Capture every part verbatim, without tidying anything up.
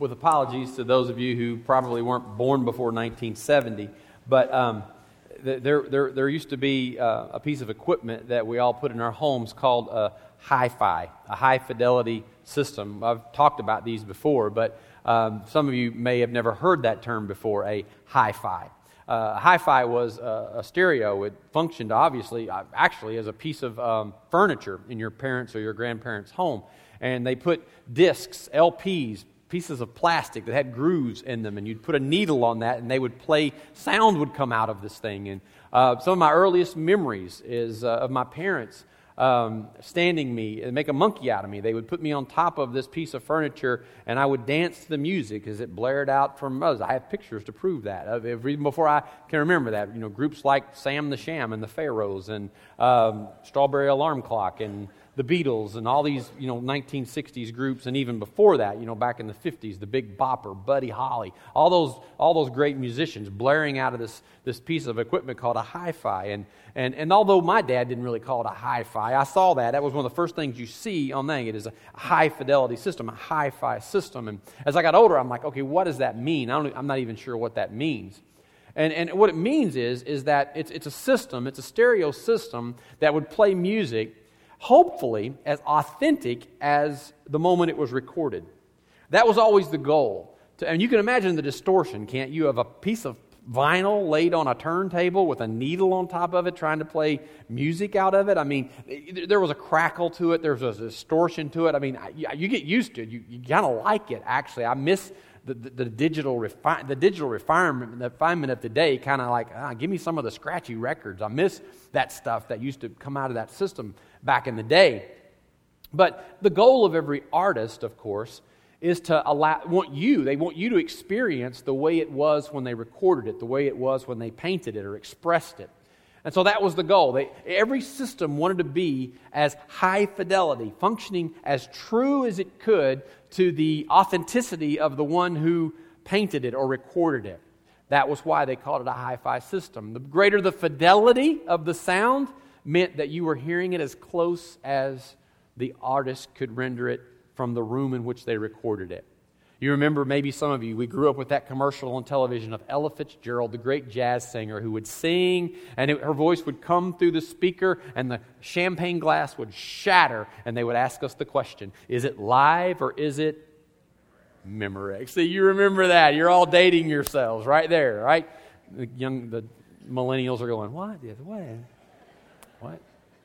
with apologies to those of you who probably weren't born before nineteen seventy, but um, th- there, there, there used to be uh, a piece of equipment that we all put in our homes called a hi-fi, a high-fidelity system. I've talked about these before, but um, some of you may have never heard that term before, a hi-fi. Uh, hi-fi was a, a stereo. It functioned, obviously, uh, actually, as a piece of um, furniture in your parents' or your grandparents' home. And they put discs, L Ps, pieces of plastic that had grooves in them, and you'd put a needle on that, and they would play, sound would come out of this thing. And uh, some of my earliest memories is uh, of my parents um, standing me and make a monkey out of me. They would put me on top of this piece of furniture, and I would dance to the music as it blared out from us. I have pictures to prove that. Uh, even before I can remember that, you know, groups like Sam the Sham and the Pharaohs and um, Strawberry Alarm Clock and the Beatles and all these, you know, nineteen sixties groups, and even before that, you know, back in the fifties, the Big Bopper, Buddy Holly, all those all those great musicians blaring out of this this piece of equipment called a hi-fi. And and and although my dad didn't really call it a hi-fi, I saw that. That was one of the first things you see on that. It is a high-fidelity system, a hi-fi system. And as I got older, I'm like, okay, what does that mean? I don't, I'm not even sure what that means. And and what it means is is that it's it's a system, it's a stereo system that would play music, hopefully as authentic as the moment it was recorded. That was always the goal. To, and you can imagine the distortion, can't you, of a piece of vinyl laid on a turntable with a needle on top of it trying to play music out of it. I mean, there was a crackle to it. There was a distortion to it. I mean, you get used to it. You, you kind of like it, actually. I miss the, the, the digital refi- the digital refinement, the refinement of today, kind of like, ah, give me some of the scratchy records. I miss that stuff that used to come out of that system back in the day. But the goal of every artist, of course, is to allow want you, they want you to experience the way it was when they recorded it, the way it was when they painted it or expressed it. And so that was the goal. They, every system wanted to be as high fidelity, functioning as true as it could to the authenticity of the one who painted it or recorded it. That was why they called it a hi-fi system. The greater the fidelity of the sound meant that you were hearing it as close as the artist could render it from the room in which they recorded it. You remember, maybe some of you, we grew up with that commercial on television of Ella Fitzgerald, the great jazz singer, who would sing, and it, her voice would come through the speaker, and the champagne glass would shatter, and they would ask us the question, is it live or is it Memorex? See, you remember that. You're all dating yourselves right there, right? The young, the millennials are going, what? What? What?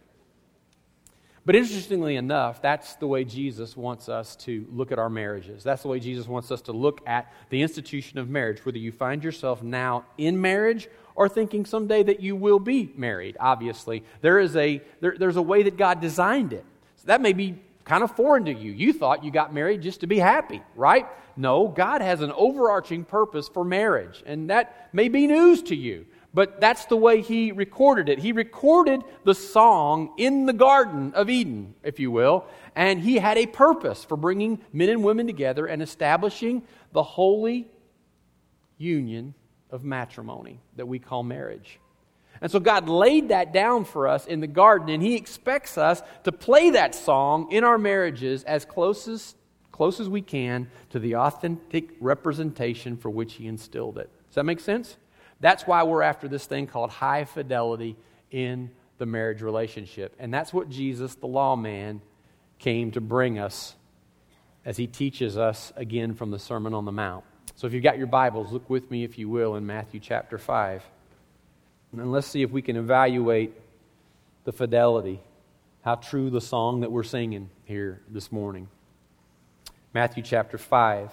But interestingly enough, that's the way Jesus wants us to look at our marriages. That's the way Jesus wants us to look at the institution of marriage, whether you find yourself now in marriage or thinking someday that you will be married. Obviously, there is a there, there's a way that God designed it. So that may be kind of foreign to you. You thought you got married just to be happy, right? No, God has an overarching purpose for marriage, and that may be news to you. But that's the way He recorded it. He recorded the song in the Garden of Eden, if you will, and He had a purpose for bringing men and women together and establishing the holy union of matrimony that we call marriage. And so God laid that down for us in the garden, and He expects us to play that song in our marriages as close as, close as we can to the authentic representation for which He instilled it. Does that make sense? That's why we're after this thing called high fidelity in the marriage relationship. And that's what Jesus, the lawman, came to bring us as He teaches us again from the Sermon on the Mount. So if you've got your Bibles, look with me, if you will, in Matthew chapter five. And let's see if we can evaluate the fidelity, how true the song that we're singing here this morning. Matthew chapter five.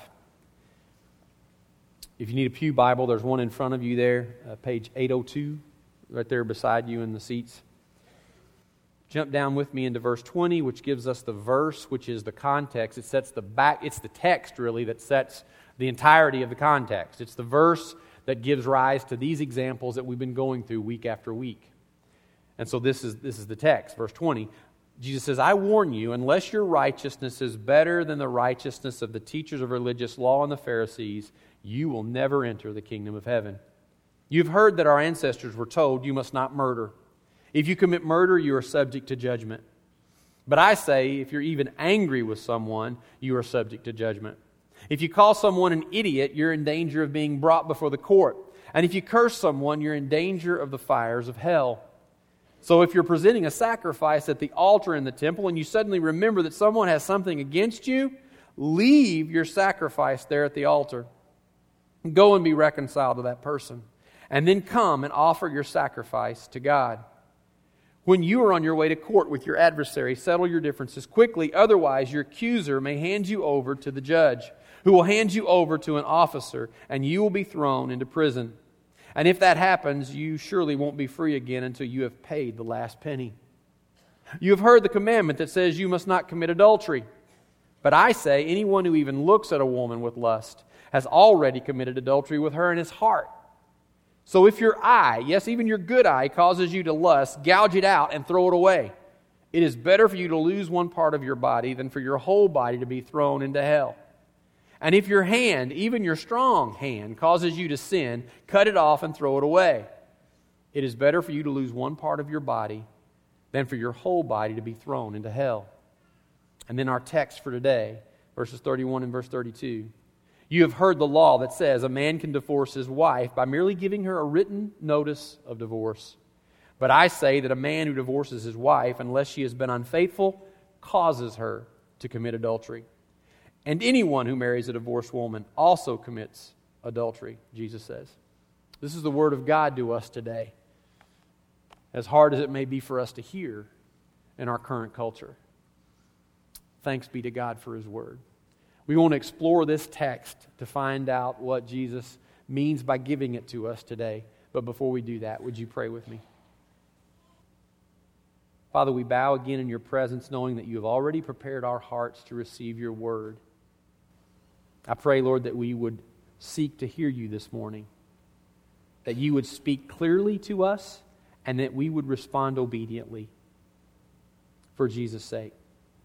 If you need a pew Bible, there's one in front of you there, uh, page eight oh two, right there beside you in the seats. Jump down with me into verse twenty, which gives us the verse, which is the context. It sets the back, it's the text really that sets the entirety of the context. It's the verse that gives rise to these examples that we've been going through week after week. And so this is this is the text, verse twenty. Jesus says, I warn you, unless your righteousness is better than the righteousness of the teachers of religious law and the Pharisees, you will never enter the kingdom of heaven. You've heard that our ancestors were told, you must not murder. If you commit murder, you are subject to judgment. But I say, if you're even angry with someone, you are subject to judgment. If you call someone an idiot, you're in danger of being brought before the court. And if you curse someone, you're in danger of the fires of hell. So if you're presenting a sacrifice at the altar in the temple and you suddenly remember that someone has something against you, leave your sacrifice there at the altar. Go and be reconciled to that person. And then come and offer your sacrifice to God. When you are on your way to court with your adversary, settle your differences quickly. Otherwise, your accuser may hand you over to the judge, who will hand you over to an officer, and you will be thrown into prison. And if that happens, you surely won't be free again until you have paid the last penny. You have heard the commandment that says you must not commit adultery. But I say, anyone who even looks at a woman with lust has already committed adultery with her in his heart. So if your eye, yes, even your good eye, causes you to lust, gouge it out and throw it away. It is better for you to lose one part of your body than for your whole body to be thrown into hell. And if your hand, even your strong hand, causes you to sin, cut it off and throw it away. It is better for you to lose one part of your body than for your whole body to be thrown into hell. And then our text for today, verses thirty-one and verse thirty-two. You have heard the law that says a man can divorce his wife by merely giving her a written notice of divorce. But I say that a man who divorces his wife, unless she has been unfaithful, causes her to commit adultery. And anyone who marries a divorced woman also commits adultery, Jesus says. This is the word of God to us today, as hard as it may be for us to hear in our current culture. Thanks be to God for His word. We want to explore this text to find out what Jesus means by giving it to us today. But before we do that, would you pray with me? Father, we bow again in your presence, knowing that you have already prepared our hearts to receive your word. I pray, Lord, that we would seek to hear you this morning, that you would speak clearly to us, and that we would respond obediently. For Jesus' sake,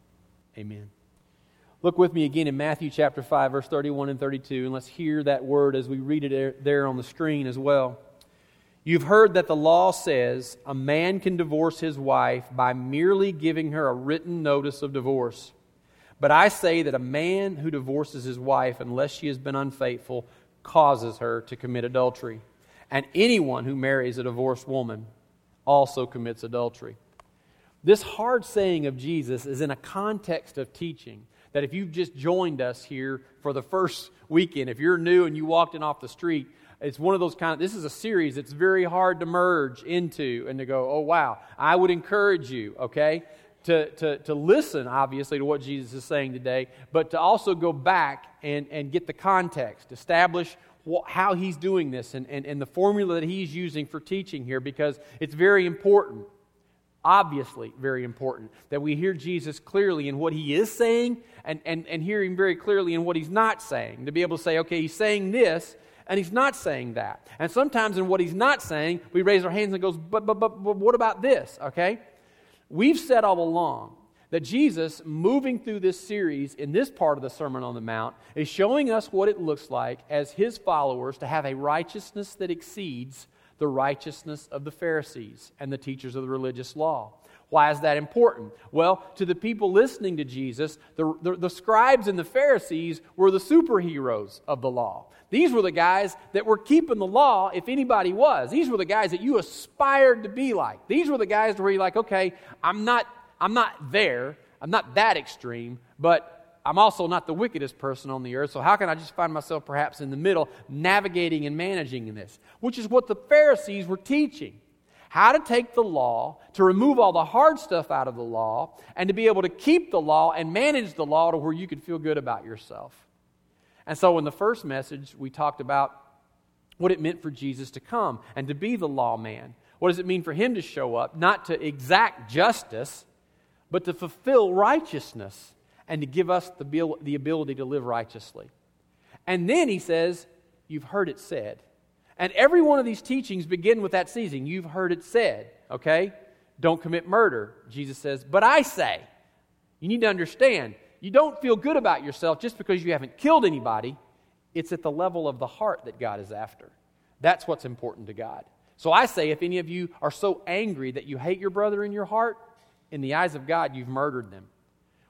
amen. Look with me again in Matthew chapter five, verse thirty-one and thirty-two, and let's hear that word as we read it there on the screen as well. You've heard that the law says a man can divorce his wife by merely giving her a written notice of divorce. But I say that a man who divorces his wife, unless she has been unfaithful, causes her to commit adultery. And anyone who marries a divorced woman also commits adultery. This hard saying of Jesus is in a context of teaching that if you've just joined us here for the first weekend, if you're new and you walked in off the street, it's one of those kind of, this is a series that's very hard to merge into and to go, oh wow, I would encourage you, okay, to, to, to listen, obviously, to what Jesus is saying today, but to also go back and, and get the context, establish what, how He's doing this and, and, and the formula that He's using for teaching here, because it's very important. Obviously very important that we hear Jesus clearly in what He is saying and, and, and hear Him very clearly in what He's not saying. To be able to say, okay, He's saying this and He's not saying that. And sometimes in what He's not saying, we raise our hands and goes, but, but, but, but what about this? Okay? We've said all along that Jesus, moving through this series in this part of the Sermon on the Mount, is showing us what it looks like as His followers to have a righteousness that exceeds the righteousness of the Pharisees and the teachers of the religious law. Why is that important? Well, to the people listening to Jesus, the, the, the scribes and the Pharisees were the superheroes of the law. These were the guys that were keeping the law, if anybody was. These were the guys that you aspired to be like. These were the guys where you're like, okay, I'm not, I'm not there, I'm not that extreme, but I'm also not the wickedest person on the earth, so how can I just find myself perhaps in the middle, navigating and managing in this? Which is what the Pharisees were teaching. How to take the law, to remove all the hard stuff out of the law, and to be able to keep the law and manage the law to where you could feel good about yourself. And so in the first message, we talked about what it meant for Jesus to come and to be the lawman. What does it mean for Him to show up, not to exact justice, but to fulfill righteousness and to give us the, the ability to live righteously. And then He says, you've heard it said. And every one of these teachings begin with that seasoning. You've heard it said, okay? Don't commit murder. Jesus says, but I say. You need to understand, you don't feel good about yourself just because you haven't killed anybody. It's at the level of the heart that God is after. That's what's important to God. So I say, if any of you are so angry that you hate your brother in your heart, in the eyes of God, you've murdered them.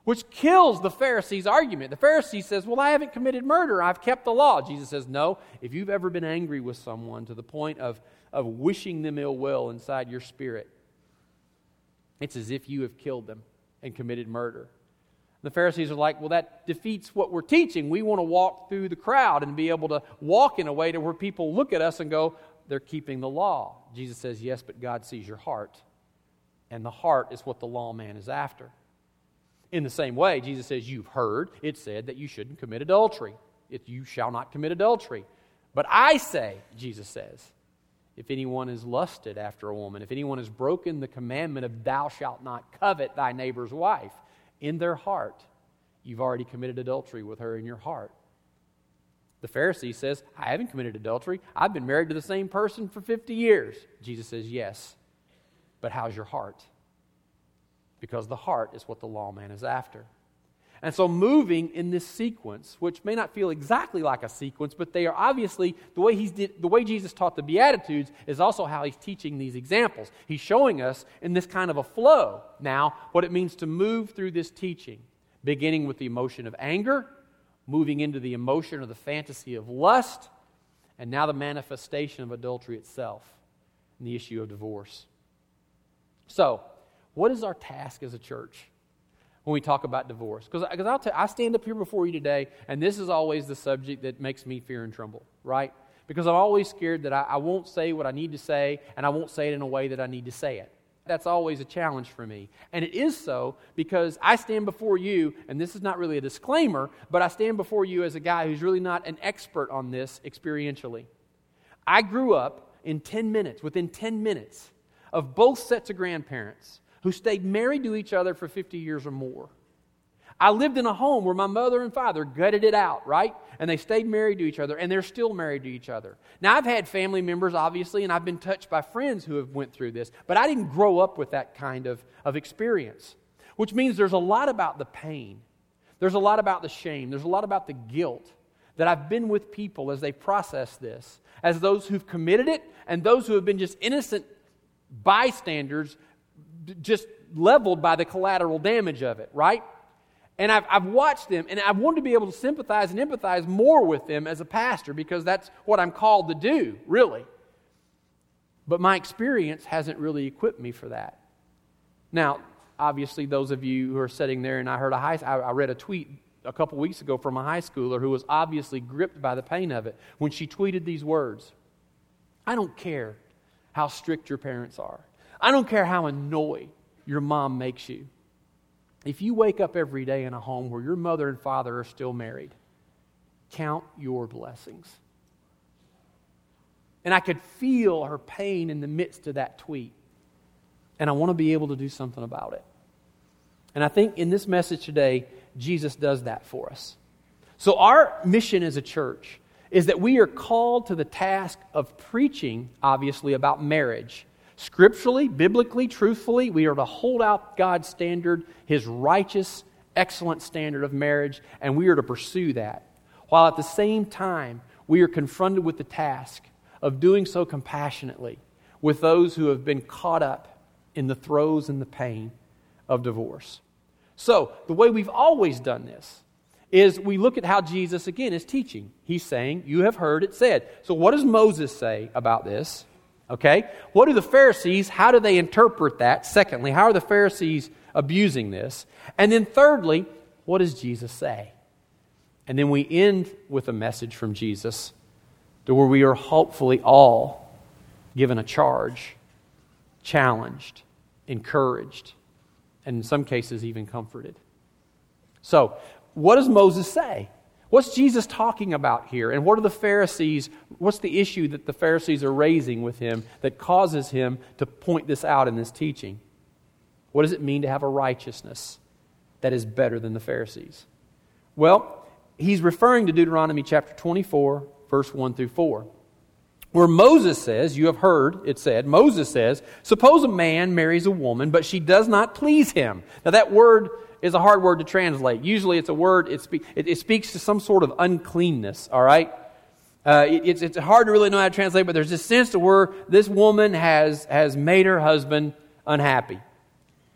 which kills the Pharisee's argument. The Pharisee says, well, I haven't committed murder. I've kept the law. Jesus says, no. If you've ever been angry with someone to the point of, of wishing them ill will inside your spirit, it's as if you have killed them and committed murder. The Pharisees are like, well, that defeats what we're teaching. We want to walk through the crowd and be able to walk in a way to where people look at us and go, they're keeping the law. Jesus says, yes, but God sees your heart. And the heart is what the lawman is after. In the same way, Jesus says, you've heard it said that you shouldn't commit adultery. If you shall not commit adultery. But I say, Jesus says, if anyone is lusted after a woman, if anyone has broken the commandment of thou shalt not covet thy neighbor's wife, in their heart, you've already committed adultery with her in your heart. The Pharisee says, I haven't committed adultery. I've been married to the same person for fifty years. Jesus says, yes, but how's your heart? Because the heart is what the lawman is after. And so moving in this sequence, which may not feel exactly like a sequence, but they are obviously, the way he's did, the way Jesus taught the Beatitudes is also how he's teaching these examples. He's showing us in this kind of a flow now what it means to move through this teaching, beginning with the emotion of anger, moving into the emotion or the fantasy of lust, and now the manifestation of adultery itself and the issue of divorce. So, what is our task as a church when we talk about divorce? Because I'll t- I stand up here before you today, and this is always the subject that makes me fear and tremble, right? Because I'm always scared that I, I won't say what I need to say, and I won't say it in a way that I need to say it. That's always a challenge for me. And it is so because I stand before you, and this is not really a disclaimer, but I stand before you as a guy who's really not an expert on this experientially. I grew up in ten minutes, within ten minutes, of both sets of grandparents who stayed married to each other for fifty years or more. I lived in a home where my mother and father gutted it out, right? And they stayed married to each other, and they're still married to each other. Now, I've had family members, obviously, and I've been touched by friends who have went through this, but I didn't grow up with that kind of, of experience, which means there's a lot about the pain. There's a lot about the shame. There's a lot about the guilt that I've been with people as they process this, as those who've committed it and those who have been just innocent bystanders, just leveled by the collateral damage of it, right? And I've, I've watched them, and I wanted to be able to sympathize and empathize more with them as a pastor because that's what I'm called to do, really. But my experience hasn't really equipped me for that. Now, obviously, those of you who are sitting there, and I heard a high, I, I read a tweet a couple weeks ago from a high schooler who was obviously gripped by the pain of it when she tweeted these words: I don't care how strict your parents are. I don't care how annoyed your mom makes you. If you wake up every day in a home where your mother and father are still married, count your blessings. And I could feel her pain in the midst of that tweet. And I want to be able to do something about it. And I think in this message today, Jesus does that for us. So our mission as a church is that we are called to the task of preaching, obviously, about marriage. Scripturally, biblically, truthfully, we are to hold out God's standard, His righteous, excellent standard of marriage, and we are to pursue that. While at the same time, we are confronted with the task of doing so compassionately with those who have been caught up in the throes and the pain of divorce. So, the way we've always done this is we look at how Jesus, again, is teaching. He's saying, you have heard it said. So what does Moses say about this? Okay, what do the Pharisees, how do they interpret that? Secondly, how are the Pharisees abusing this? And then thirdly, what does Jesus say? And then we end with a message from Jesus to where we are hopefully all given a charge, challenged, encouraged, and in some cases even comforted. So, what does Moses say? What's Jesus talking about here? And what are the Pharisees, what's the issue that the Pharisees are raising with him that causes him to point this out in this teaching? What does it mean to have a righteousness that is better than the Pharisees? Well, he's referring to Deuteronomy chapter twenty-four, verse one through four. Where Moses says, you have heard it said, Moses says, suppose a man marries a woman, but she does not please him. Now that word is a hard word to translate. Usually it's a word, it, spe- it, it speaks to some sort of uncleanness, all right? Uh, it, it's, it's hard to really know how to translate, but there's this sense to where this woman has, has made her husband unhappy.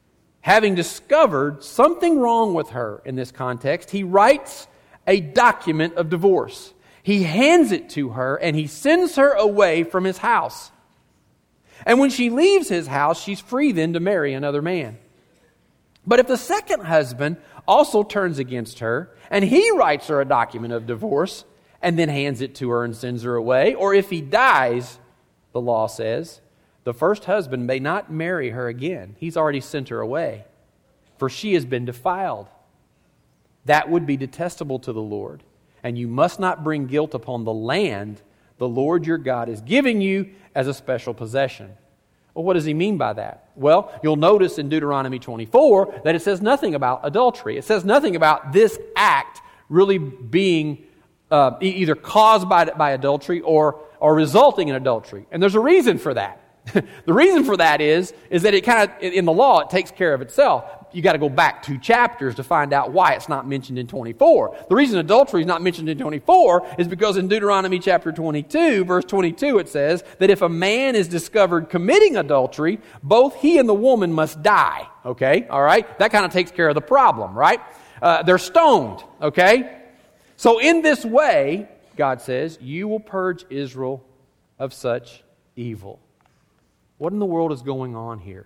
having discovered something wrong with her in this context, he writes a document of divorce. He hands it to her and he sends her away from his house. And when she leaves his house, she's free then to marry another man. But if the second husband also turns against her and he writes her a document of divorce and then hands it to her and sends her away, or if he dies, the law says, the first husband may not marry her again. He's already sent her away, for she has been defiled. That would be detestable to the Lord, and you must not bring guilt upon the land the Lord your God is giving you as a special possession. Well, what does he mean by that? Well, you'll notice in Deuteronomy twenty-four that it says nothing about adultery. It says nothing about this act really being uh, e- either caused by, by adultery or, or resulting in adultery. And there's a reason for that. The reason for that is, is that it kind of, in the law, it takes care of itself. You got to go back two chapters to find out why it's not mentioned in twenty-four. The reason adultery is not mentioned in twenty-four is because in Deuteronomy chapter twenty-two, verse twenty-two, it says that if a man is discovered committing adultery, both he and the woman must die. Okay? All right? That kind of takes care of the problem, right? Uh, they're stoned. Okay? So in this way, God says, you will purge Israel of such evil. What in the world is going on here?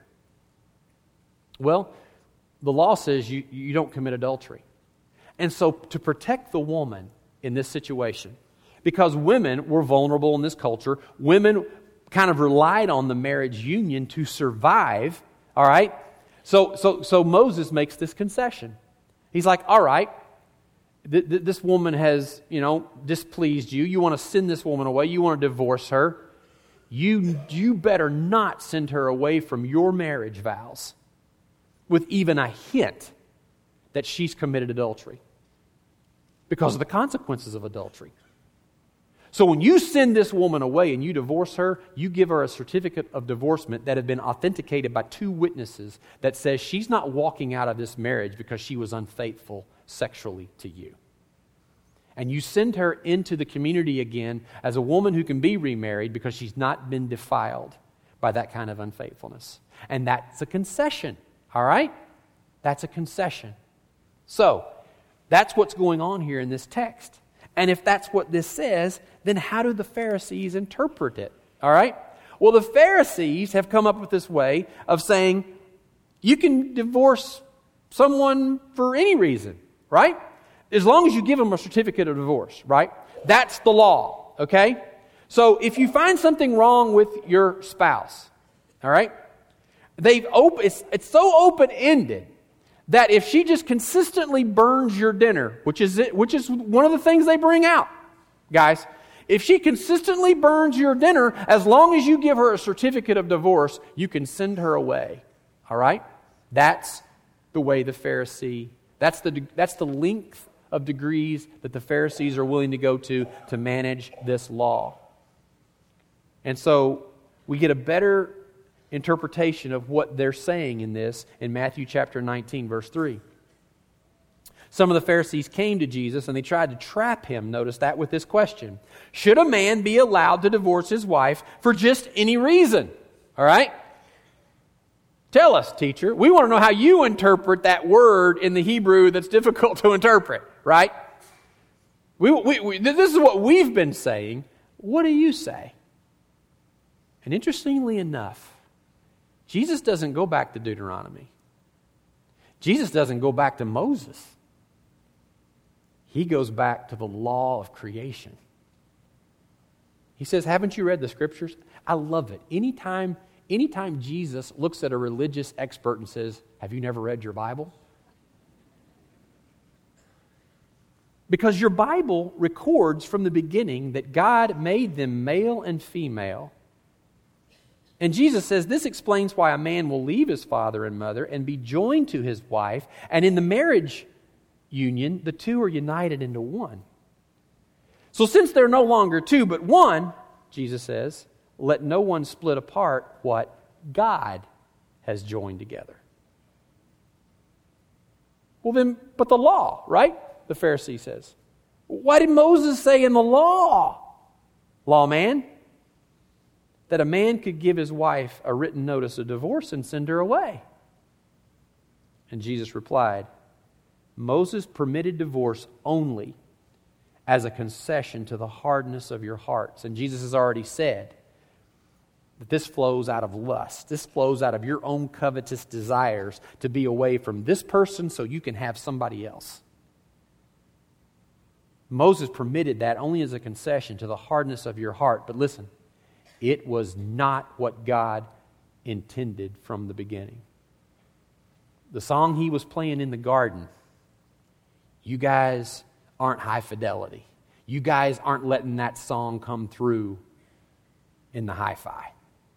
Well, the law says you, you don't commit adultery. And so to protect the woman in this situation, because women were vulnerable in this culture, women kind of relied on the marriage union to survive, all right? So, so, so Moses makes this concession. He's like, all right, th- th- this woman has, you know, displeased you. You want to send this woman away. You want to divorce her. You, you better not send her away from your marriage vows with even a hint that she's committed adultery because of the consequences of adultery. So when you send this woman away and you divorce her, you give her a certificate of divorcement that had been authenticated by two witnesses that says she's not walking out of this marriage because she was unfaithful sexually to you. And you send her into the community again as a woman who can be remarried because she's not been defiled by that kind of unfaithfulness. And that's a concession, all right? That's a concession. So, that's what's going on here in this text. And if that's what this says, then how do the Pharisees interpret it, all right? Well, the Pharisees have come up with this way of saying, you can divorce someone for any reason, right? As long as you give them a certificate of divorce, right? That's the law, okay? So if you find something wrong with your spouse, all right? They've op- it's, it's so open-ended that if she just consistently burns your dinner, which is it, which is one of the things they bring out, guys, if she consistently burns your dinner, as long as you give her a certificate of divorce, you can send her away, all right? That's the way the Pharisee, that's the that's the length of degrees that the Pharisees are willing to go to to manage this law. And so we get a better interpretation of what they're saying in this in Matthew chapter nineteen, verse three. Some of the Pharisees came to Jesus and they tried to trap him, notice that, with this question. Should a man be allowed to divorce his wife for just any reason? All right? Tell us, teacher. We want to know how you interpret that word in the Hebrew that's difficult to interpret, right? We, we, we, this is what we've been saying. What do you say? And interestingly enough, Jesus doesn't go back to Deuteronomy. Jesus doesn't go back to Moses. He goes back to the law of creation. He says, haven't you read the scriptures? I love it. Anytime Anytime Jesus looks at a religious expert and says, have you never read your Bible? Because your Bible records from the beginning that God made them male and female. And Jesus says this explains why a man will leave his father and mother and be joined to his wife. And in the marriage union, the two are united into one. So since they're no longer two but one, Jesus says, let no one split apart what God has joined together. Well then, but the law, right? The Pharisee says. Why did Moses say in the law, lawman, that a man could give his wife a written notice of divorce and send her away? And Jesus replied, Moses permitted divorce only as a concession to the hardness of your hearts. And Jesus has already said that this flows out of lust. This flows out of your own covetous desires to be away from this person so you can have somebody else. Moses permitted that only as a concession to the hardness of your heart. But listen, it was not what God intended from the beginning. The song he was playing in the garden, you guys aren't high fidelity. You guys aren't letting that song come through in the hi-fi.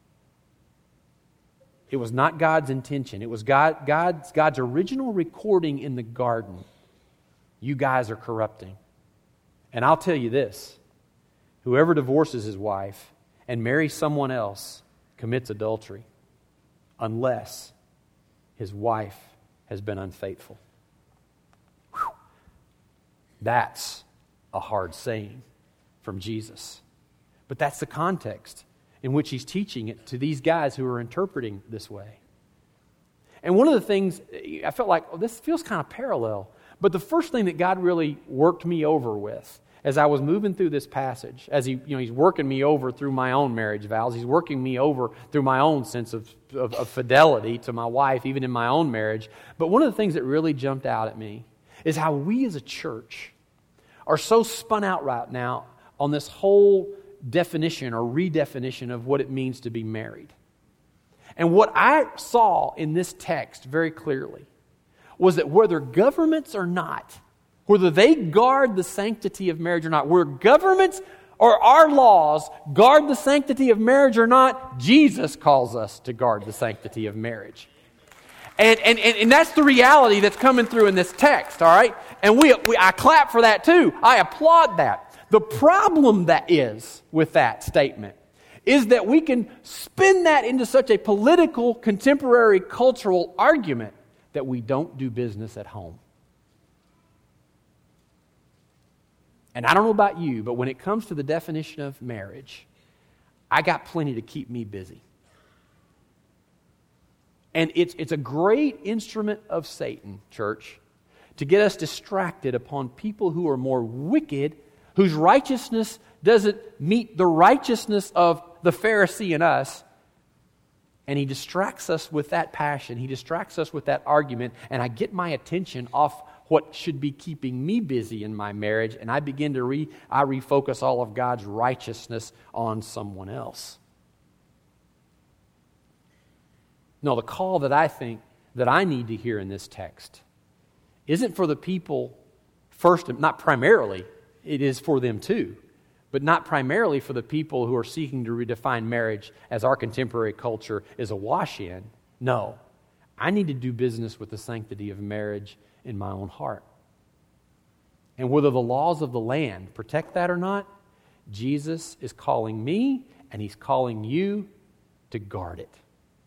It was not God's intention. It was God, God's, God's original recording in the garden. You guys are corrupting. And I'll tell you this, whoever divorces his wife and marries someone else commits adultery unless his wife has been unfaithful. Whew. That's a hard saying from Jesus. But that's the context in which he's teaching it to these guys who are interpreting this way. And one of the things, I felt like, oh, this feels kind of parallel. But the first thing that God really worked me over with as I was moving through this passage, as he, you know, he's working me over through my own marriage vows, he's working me over through my own sense of, of, of fidelity to my wife, even in my own marriage. But one of the things that really jumped out at me is how we as a church are so spun out right now on this whole definition or redefinition of what it means to be married. And what I saw in this text very clearly was that whether governments or not, whether they guard the sanctity of marriage or not, whether governments or our laws guard the sanctity of marriage or not, Jesus calls us to guard the sanctity of marriage. And, and, and, and that's the reality that's coming through in this text, all right? And we, we I clap for that too. I applaud that. The problem that is with that statement is that we can spin that into such a political, contemporary, cultural argument that we don't do business at home. And I don't know about you, but when it comes to the definition of marriage, I got plenty to keep me busy. And it's, it's a great instrument of Satan, church, to get us distracted upon people who are more wicked, whose righteousness doesn't meet the righteousness of the Pharisee in us. And he distracts us with that passion. He distracts us with that argument. And I get my attention off what should be keeping me busy in my marriage. And I begin to re, I refocus all of God's righteousness on someone else. No, the call that I think that I need to hear in this text isn't for the people first, not primarily. It is for them too. But not primarily for the people who are seeking to redefine marriage as our contemporary culture is awash in. No, I need to do business with the sanctity of marriage in my own heart. And whether the laws of the land protect that or not, Jesus is calling me and he's calling you to guard it.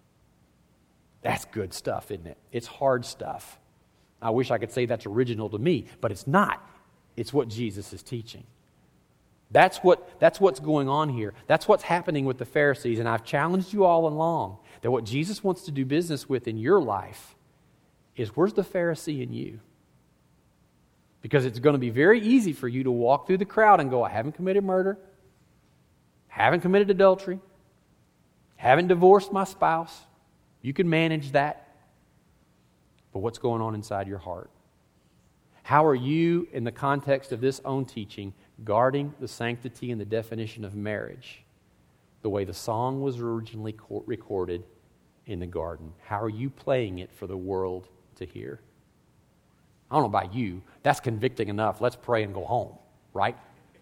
That's good stuff, isn't it? It's hard stuff. I wish I could say that's original to me, but it's not. It's what Jesus is teaching. That's what that's what's going on here. That's what's happening with the Pharisees. And I've challenged you all along that what Jesus wants to do business with in your life is, where's the Pharisee in you? Because it's going to be very easy for you to walk through the crowd and go, I haven't committed murder, haven't committed adultery, haven't divorced my spouse. You can manage that. But what's going on inside your heart? How are you, in the context of this own teaching, guarding the sanctity and the definition of marriage the way the song was originally co- recorded in the garden? How are you playing it for the world to hear? I don't know about you. That's convicting enough. Let's pray and go home, right?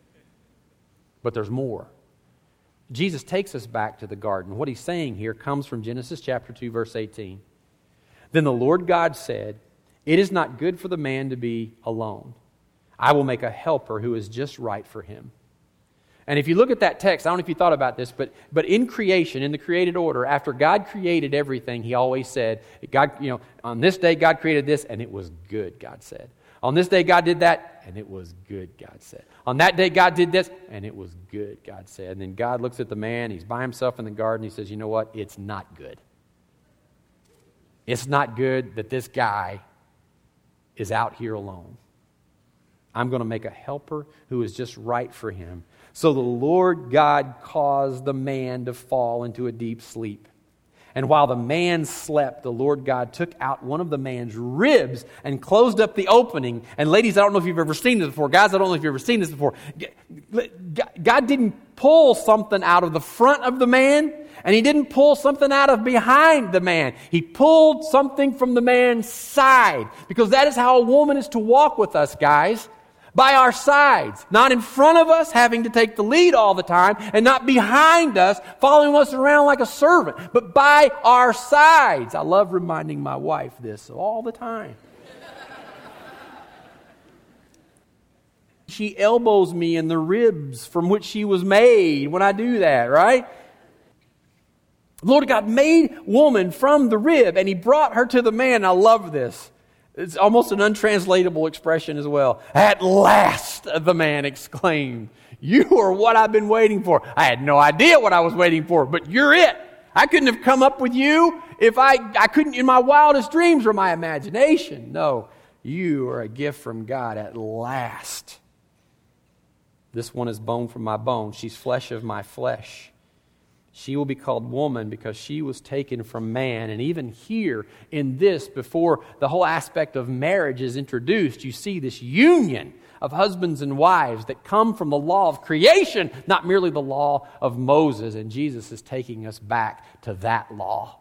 But there's more. Jesus takes us back to the garden. What he's saying here comes from Genesis chapter two, verse eighteen. Then the Lord God said, it is not good for the man to be alone. I will make a helper who is just right for him. And if you look at that text, I don't know if you thought about this, but but in creation, in the created order, after God created everything, he always said, God, you know, on this day God created this, and it was good, God said. On this day God did that, and it was good, God said. On that day God did this, and it was good, God said. And then God looks at the man, he's by himself in the garden, he says, you know what? It's not good. It's not good that this guy is out here alone. I'm going to make a helper who is just right for him. So the Lord God caused the man to fall into a deep sleep. And while the man slept, the Lord God took out one of the man's ribs and closed up the opening. And ladies, I don't know if you've ever seen this before. Guys, I don't know if you've ever seen this before. God didn't pull something out of the front of the man, and He didn't pull something out of behind the man. He pulled something from the man's side, because that is how a woman is to walk with us, guys. By our sides, not in front of us, having to take the lead all the time, and not behind us, following us around like a servant, but by our sides. I love reminding my wife this all the time. She elbows me in the ribs from which she was made when I do that, right? The Lord God made woman from the rib, and He brought her to the man. I love this. It's almost an untranslatable expression as well. At last, the man exclaimed, you are what I've been waiting for. I had no idea what I was waiting for, but you're it. I couldn't have come up with you if I, I couldn't in my wildest dreams or my imagination. No, you are a gift from God at last. This one is bone from my bone. She's flesh of my flesh. She will be called woman because she was taken from man. And even here in this, before the whole aspect of marriage is introduced, you see this union of husbands and wives that come from the law of creation, not merely the law of Moses. And Jesus is taking us back to that law.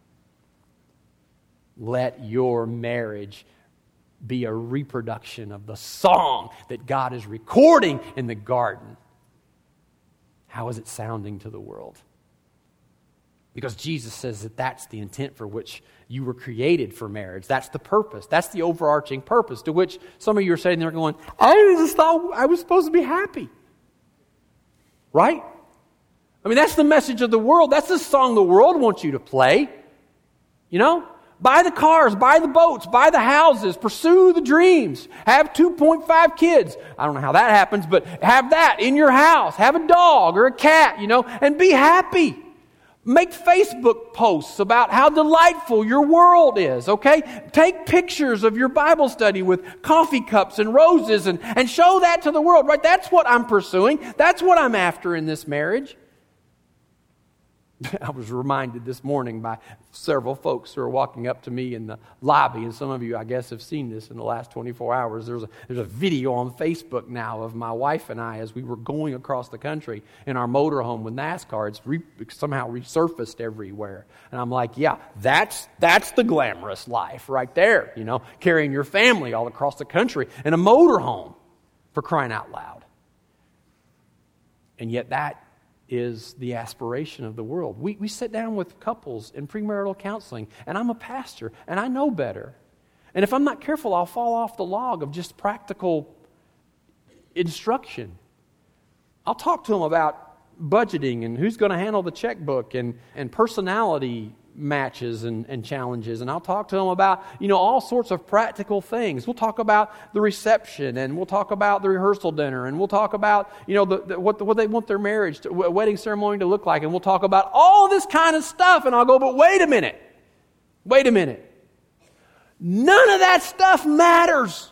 Let your marriage be a reproduction of the song that God is recording in the garden. How is it sounding to the world? Because Jesus says that that's the intent for which you were created for marriage. That's the purpose. That's the overarching purpose, to which some of you are sitting there going, I just thought I was supposed to be happy. Right? I mean, that's the message of the world. That's the song the world wants you to play. You know? Buy the cars, buy the boats, buy the houses, pursue the dreams, have two point five kids. I don't know how that happens, but have that in your house. Have a dog or a cat, you know, and be happy. Make Facebook posts about how delightful your world is, okay? Take pictures of your Bible study with coffee cups and roses and, and show that to the world, right? That's what I'm pursuing. That's what I'm after in this marriage. I was reminded this morning by several folks who are walking up to me in the lobby, and some of you, I guess, have seen this in the last twenty-four hours. There's a, there's a video on Facebook now of my wife and I as we were going across the country in our motorhome with NASCAR. It's re, somehow resurfaced everywhere. And I'm like, yeah, that's that's the glamorous life right there, you know, carrying your family all across the country in a motorhome, for crying out loud. And yet that is the aspiration of the world. We we sit down with couples in premarital counseling, and I'm a pastor, and I know better. And if I'm not careful, I'll fall off the log of just practical instruction. I'll talk to them about budgeting and who's going to handle the checkbook and, and personality matches and, and challenges. And I'll talk to them about, you know, all sorts of practical things. We'll talk about the reception, and we'll talk about the rehearsal dinner, and we'll talk about, you know, the, the, what, the, what they want their marriage, to, wedding ceremony to look like, and we'll talk about all this kind of stuff. And I'll go, but wait a minute. Wait a minute. None of that stuff matters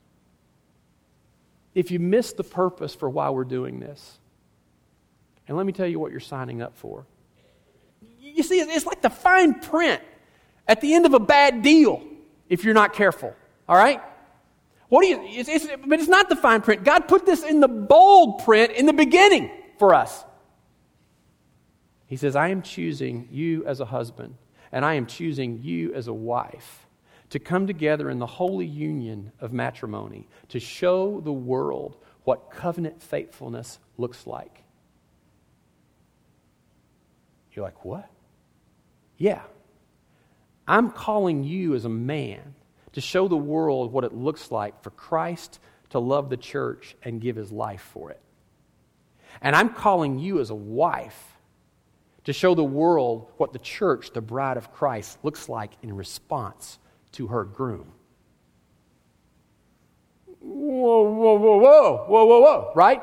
if you miss the purpose for why we're doing this. And let me tell you what you're signing up for. You see, it's like the fine print at the end of a bad deal if you're not careful. All right? What do you? It's, it's, but it's not the fine print. God put this in the bold print in the beginning for us. He says, I am choosing you as a husband, and I am choosing you as a wife to come together in the holy union of matrimony to show the world what covenant faithfulness looks like. You're like, what? Yeah. I'm calling you as a man to show the world what it looks like for Christ to love the church and give His life for it. And I'm calling you as a wife to show the world what the church, the bride of Christ, looks like in response to her groom. Whoa, whoa, whoa, whoa, whoa, whoa, whoa, right?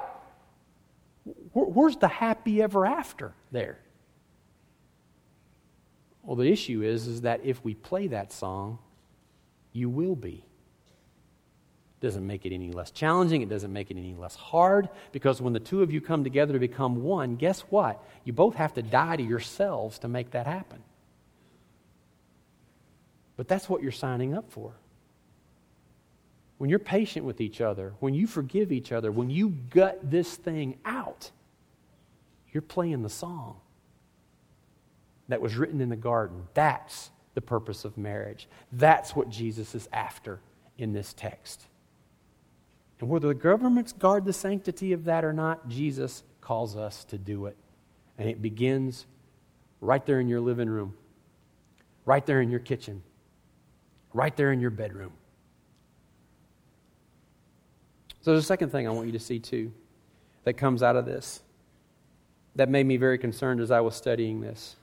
Where's the happy ever after there? Well, the issue is, is that if we play that song, you will be. Doesn't make it any less challenging. It doesn't make it any less hard, because when the two of you come together to become one, guess what? You both have to die to yourselves to make that happen. But that's what you're signing up for. When you're patient with each other, when you forgive each other, when you gut this thing out, you're playing the song that was written in the garden. That's the purpose of marriage. That's what Jesus is after in this text. And whether the governments guard the sanctity of that or not, Jesus calls us to do it. And it begins right there in your living room, right there in your kitchen, right there in your bedroom. So there's a second thing I want you to see too that comes out of this that made me very concerned as I was studying this,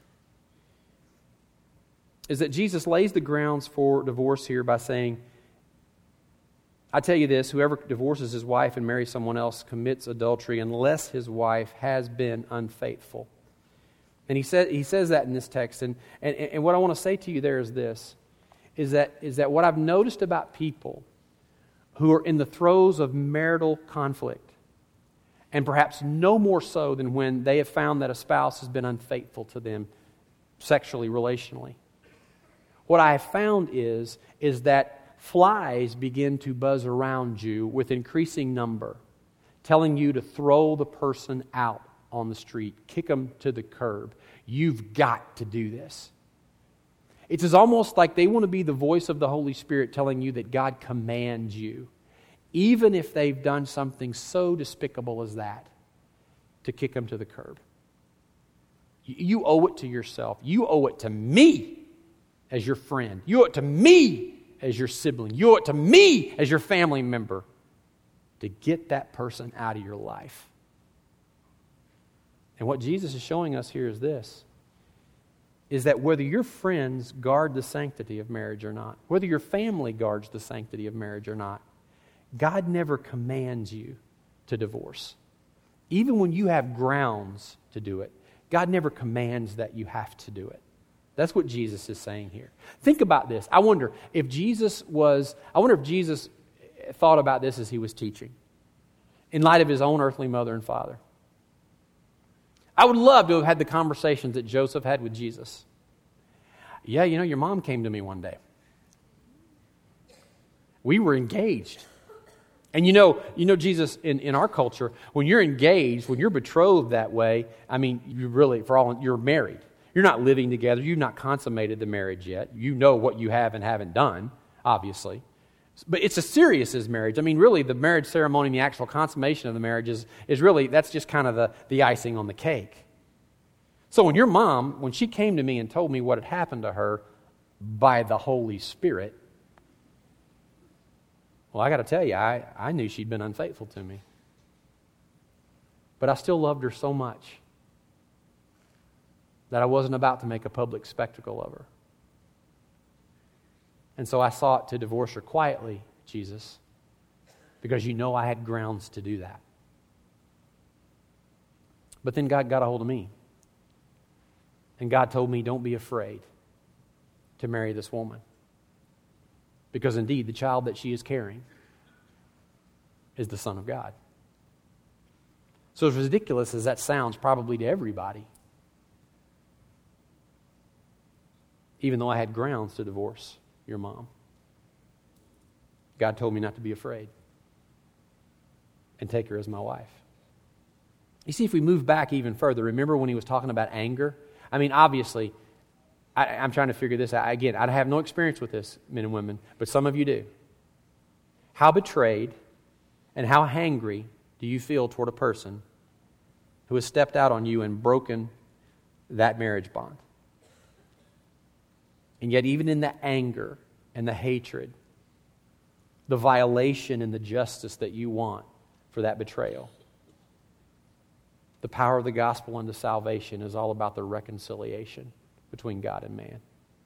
is that Jesus lays the grounds for divorce here by saying, I tell you this, whoever divorces his wife and marries someone else commits adultery unless his wife has been unfaithful. And he said he says that in this text. And, and, and what I want to say to you there is this, is that, is that what I've noticed about people who are in the throes of marital conflict, and perhaps no more so than when they have found that a spouse has been unfaithful to them sexually, relationally. What I have found is, is that flies begin to buzz around you with increasing number, telling you to throw the person out on the street, kick them to the curb. You've got to do this. It's as almost like they want to be the voice of the Holy Spirit telling you that God commands you, even if they've done something so despicable as that, to kick them to the curb. You owe it to yourself. You owe it to me as your friend. You owe it to me as your sibling. You owe it to me as your family member to get that person out of your life. And what Jesus is showing us here is this, is that whether your friends guard the sanctity of marriage or not, whether your family guards the sanctity of marriage or not, God never commands you to divorce. Even when you have grounds to do it, God never commands that you have to do it. That's what Jesus is saying here. Think about this. I wonder if Jesus was, I wonder if Jesus thought about this as he was teaching, in light of his own earthly mother and father. I would love to have had the conversations that Joseph had with Jesus. Yeah, you know, your mom came to me one day. We were engaged. And you know, you know, Jesus, in, in our culture, when you're engaged, when you're betrothed that way, I mean, you really, for all, you're married. You're not living together. You've not consummated the marriage yet. You know what you have and haven't done, obviously. But it's as serious as marriage. I mean, really, the marriage ceremony and the actual consummation of the marriage is, is really, that's just kind of the, the icing on the cake. So when your mom, when she came to me and told me what had happened to her by the Holy Spirit, well, I got to tell you, I, I knew she'd been unfaithful to me. But I still loved her so much that I wasn't about to make a public spectacle of her. And so I sought to divorce her quietly, Jesus, because you know I had grounds to do that. But then God got a hold of me. And God told me, don't be afraid to marry this woman. Because indeed, the child that she is carrying is the Son of God. So as ridiculous as that sounds probably to everybody, even though I had grounds to divorce your mom, God told me not to be afraid and take her as my wife. You see, if we move back even further, remember when he was talking about anger? I mean, obviously, I, I'm trying to figure this out. Again, I have no experience with this, men and women, but some of you do. How betrayed and how hangry do you feel toward a person who has stepped out on you and broken that marriage bond? And yet, even in the anger and the hatred, the violation and the justice that you want for that betrayal, the power of the gospel unto salvation is all about the reconciliation between God and man.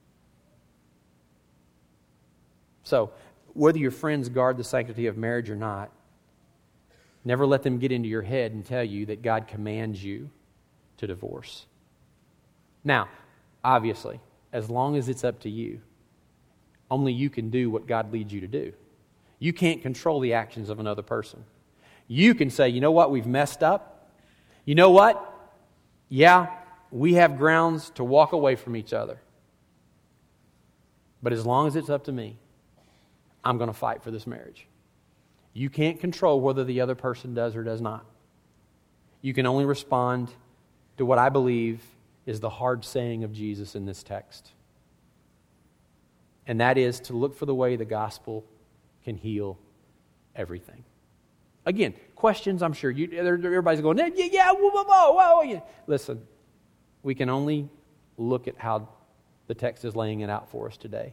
So, whether your friends guard the sanctity of marriage or not, never let them get into your head and tell you that God commands you to divorce. Now, obviously, as long as it's up to you. Only you can do what God leads you to do. You can't control the actions of another person. You can say, you know what, we've messed up. You know what? Yeah, we have grounds to walk away from each other. But as long as it's up to me, I'm going to fight for this marriage. You can't control whether the other person does or does not. You can only respond to what I believe is the hard saying of Jesus in this text. And that is to look for the way the gospel can heal everything. Again, questions, I'm sure. You, everybody's going, yeah, yeah, whoa, whoa, whoa, whoa. Yeah. Listen, we can only look at how the text is laying it out for us today.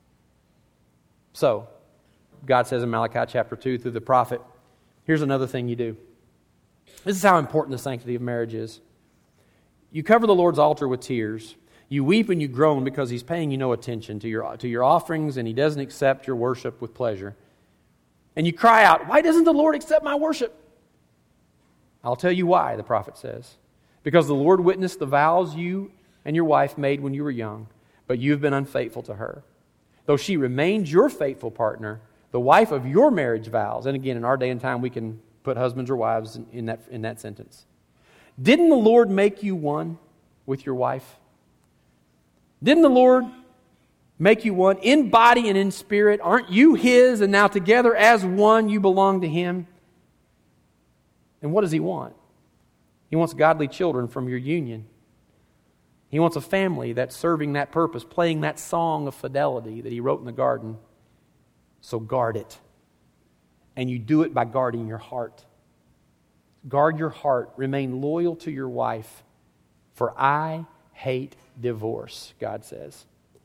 So, God says in Malachi chapter two through the prophet, here's another thing you do. This is how important the sanctity of marriage is. You cover the Lord's altar with tears. You weep and you groan because He's paying you no attention to your, to your offerings, and He doesn't accept your worship with pleasure. And you cry out, why doesn't the Lord accept my worship? I'll tell you why, the prophet says. Because the Lord witnessed the vows you and your wife made when you were young, but you have been unfaithful to her. Though she remained your faithful partner, the wife of your marriage vows, and again, in our day and time, we can put husbands or wives in, in, that, in that sentence. Didn't the Lord make you one with your wife? Didn't the Lord make you one in body and in spirit? Aren't you His, and now together as one you belong to Him? And what does He want? He wants godly children from your union. He wants a family that's serving that purpose, playing that song of fidelity that He wrote in the garden. So guard it. And you do it by guarding your heart. Guard your heart. Remain loyal to your wife. For I hate divorce, God says.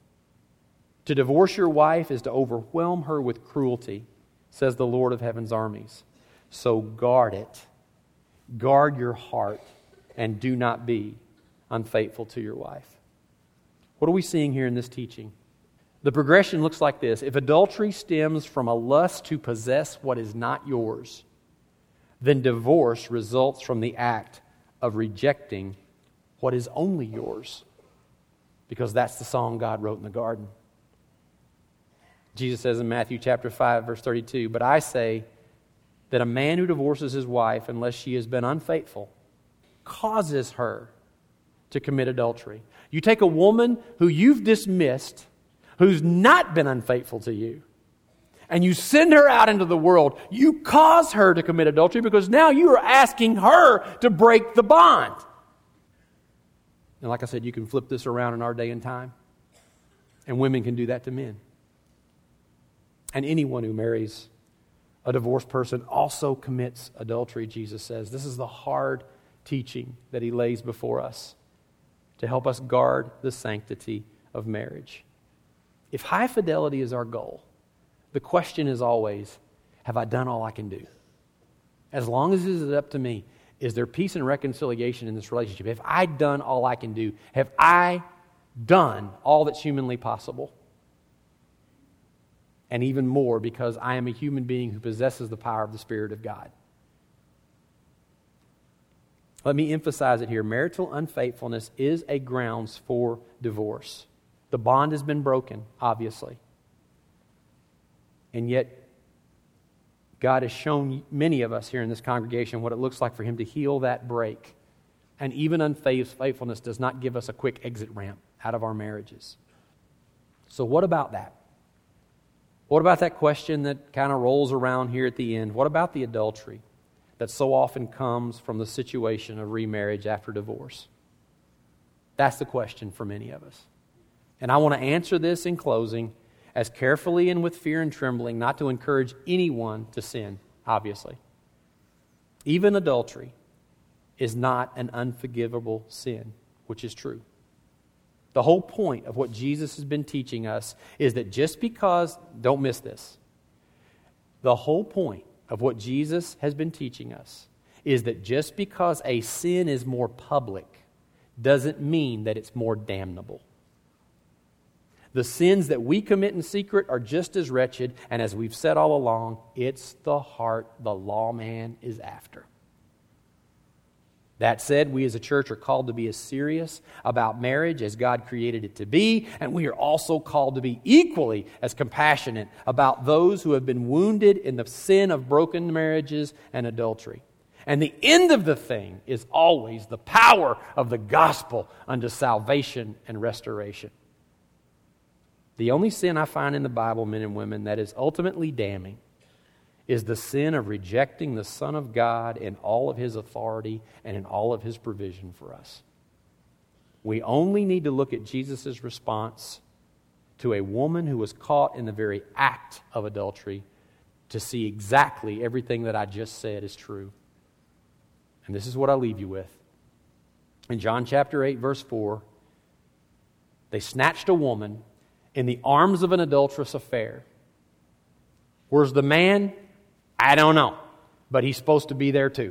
To divorce your wife is to overwhelm her with cruelty, says the Lord of heaven's armies. So guard it. Guard your heart and do not be unfaithful to your wife. What are we seeing here in this teaching? The progression looks like this. If adultery stems from a lust to possess what is not yours, then divorce results from the act of rejecting what is only yours. Because that's the song God wrote in the garden. Jesus says in Matthew chapter five, verse thirty-two, but I say that a man who divorces his wife unless she has been unfaithful causes her to commit adultery. You take a woman who you've dismissed, who's not been unfaithful to you, and you send her out into the world, you cause her to commit adultery because now you are asking her to break the bond. And like I said, you can flip this around in our day and time, and women can do that to men. And anyone who marries a divorced person also commits adultery, Jesus says. This is the hard teaching that He lays before us to help us guard the sanctity of marriage. If high fidelity is our goal, the question is always, have I done all I can do? As long as it is up to me, is there peace and reconciliation in this relationship? Have I done all I can do? Have I done all that's humanly possible? And even more, because I am a human being who possesses the power of the Spirit of God. Let me emphasize it here. Marital unfaithfulness is a grounds for divorce. The bond has been broken, obviously. And yet, God has shown many of us here in this congregation what it looks like for Him to heal that break. And even unfaithfulness does not give us a quick exit ramp out of our marriages. So what about that? What about that question that kind of rolls around here at the end? What about the adultery that so often comes from the situation of remarriage after divorce? That's the question for many of us. And I want to answer this in closing as carefully and with fear and trembling, not to encourage anyone to sin, obviously. Even adultery is not an unforgivable sin, which is true. The whole point of what Jesus has been teaching us is that just because, don't miss this, the whole point of what Jesus has been teaching us is that just because a sin is more public doesn't mean that it's more damnable. The sins that we commit in secret are just as wretched, and as we've said all along, it's the heart the lawman is after. That said, we as a church are called to be as serious about marriage as God created it to be, and we are also called to be equally as compassionate about those who have been wounded in the sin of broken marriages and adultery. And the end of the thing is always the power of the gospel unto salvation and restoration. The only sin I find in the Bible, men and women, that is ultimately damning is the sin of rejecting the Son of God in all of His authority and in all of His provision for us. We only need to look at Jesus' response to a woman who was caught in the very act of adultery to see exactly everything that I just said is true. And this is what I leave you with. In John chapter eight, verse four, they snatched a woman in the arms of an adulterous affair. Where's the man? I don't know, but he's supposed to be there too.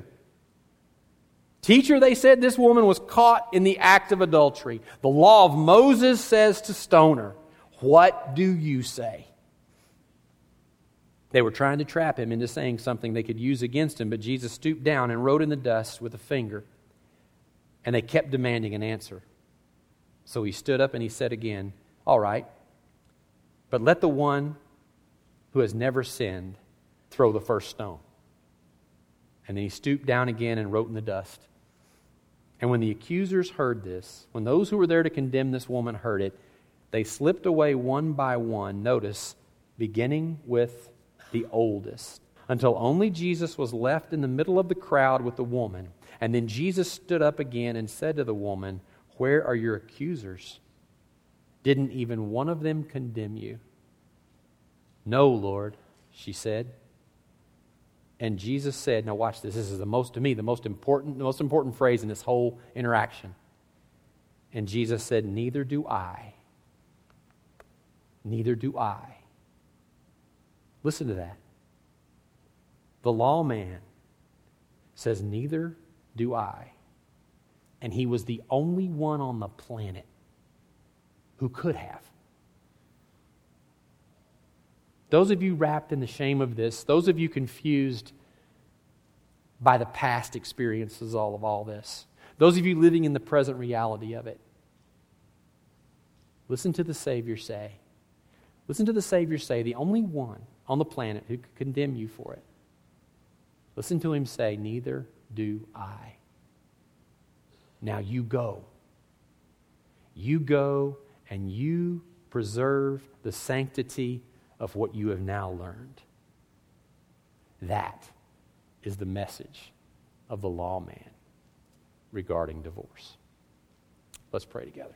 Teacher, they said, this woman was caught in the act of adultery. The law of Moses says to stone her. What do you say? They were trying to trap him into saying something they could use against him, but Jesus stooped down and wrote in the dust with a finger, and they kept demanding an answer. So he stood up and he said again, all right, but let the one who has never sinned throw the first stone. And then he stooped down again and wrote in the dust. And when the accusers heard this, when those who were there to condemn this woman heard it, they slipped away one by one, notice, beginning with the oldest, until only Jesus was left in the middle of the crowd with the woman. And then Jesus stood up again and said to the woman, where are your accusers? Didn't even one of them condemn you? No, Lord, she said. And Jesus said, now watch this, this is the most, to me, the most important, the most important phrase in this whole interaction. And Jesus said, neither do I. Neither do I. Listen to that. The lawman says, neither do I. And he was the only one on the planet who could have. Those of you wrapped in the shame of this, those of you confused by the past experiences all of all this, those of you living in the present reality of it, listen to the Savior say, listen to the Savior say, the only one on the planet who could condemn you for it. Listen to Him say, neither do I. Now you go. You go and you preserve the sanctity of what you have now learned. That is the message of the lawman regarding divorce. Let's pray together.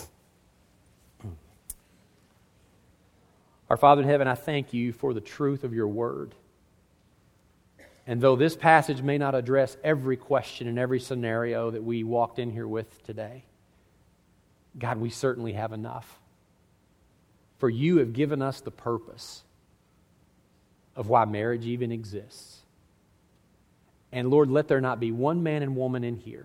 Our Father in heaven, I thank you for the truth of your word. And though this passage may not address every question and every scenario that we walked in here with today, God, we certainly have enough. For you have given us the purpose of why marriage even exists. And Lord, let there not be one man and woman in here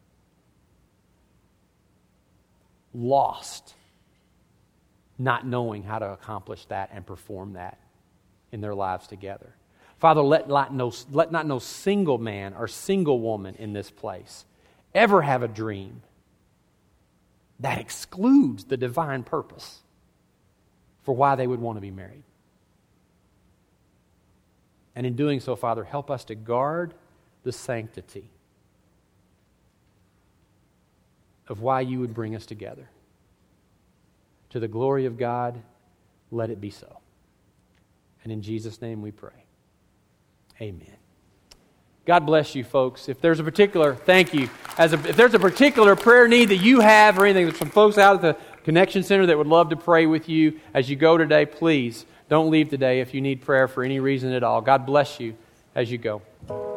lost, not knowing how to accomplish that and perform that in their lives together. Father, let not no, let not no single man or single woman in this place ever have a dream that excludes the divine purpose for why they would want to be married. And in doing so, Father, help us to guard the sanctity of why you would bring us together. To the glory of God, let it be so. And in Jesus' name we pray. Amen. God bless you, folks. If there's a particular, thank you. As a, if there's a particular prayer need that you have or anything, there's some folks out at the Connection Center that would love to pray with you as you go today. Please don't leave today if you need prayer for any reason at all. God bless you as you go.